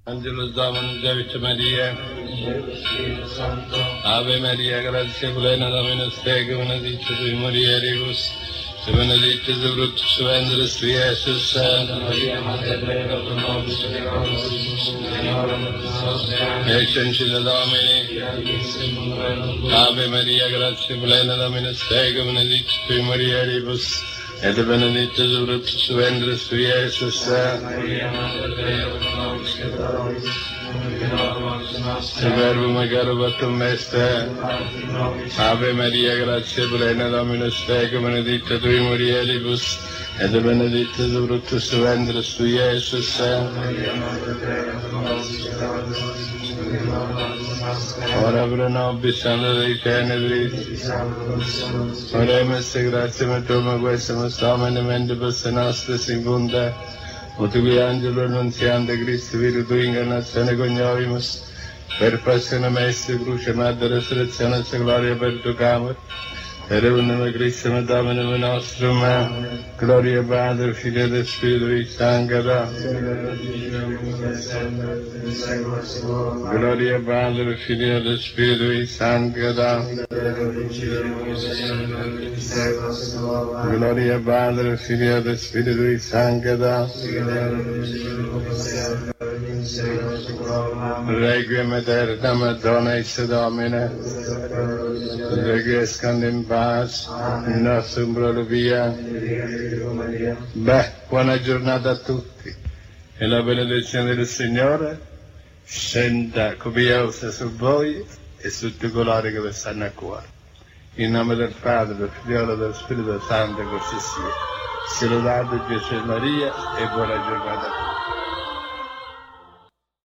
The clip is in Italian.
Angelo Domini, Davide Maria, Ave Maria, grazia plena, Dominus tecum, benedicta tui mulieribus, et benedictus fructus ventris tui, Iesus. Santa Maria, Mater Dei, pro nobis peccatoribus, et ora ecce ancilla Domini. Ave Maria, grazia plena, Dominus tecum, benedicta tui mulieribus, et benedictus fructus ventris tui, Iesus. Santa Maria, Mater Dei, pro nobis peccatoribus, Verbum carubatum est. Ave Maria, gratia plena, Dominus tecum, benedicta tui mulieribus, et benedictus fructus ventris tui, Iesus. Santa Maria, Mater Dei, pro nobis peccatoribus, ora pro nobis Santa Dei Tenebris, oremus e gratiam tuum quesumus Domine mentibus nostris infunde, ut qui angelo annunziante Christi Figlio tui incarnazione coniovimus, per passione messe cruce madre resurrezione e gloria per tu camor, per unum Christum Dominum nostrum, gloria Padre, Figlio e Spirito Sancto. Gloria Padre, Figlio e Spirito Sancto. Gloria Padre, Figlio e Spirito Sancto. Requiem aeternam Madonna ex Domine, requiescant in pace il nostro umbrello via. Beh, buona giornata a tutti e la benedizione del Signore scenda copiosa su voi e su tutti coloro che vi stanno a cuore. In nome del Padre, del Figlio e del Spirito Santo, così sia. Sia lodato Gesù e Maria e buona giornata a tutti.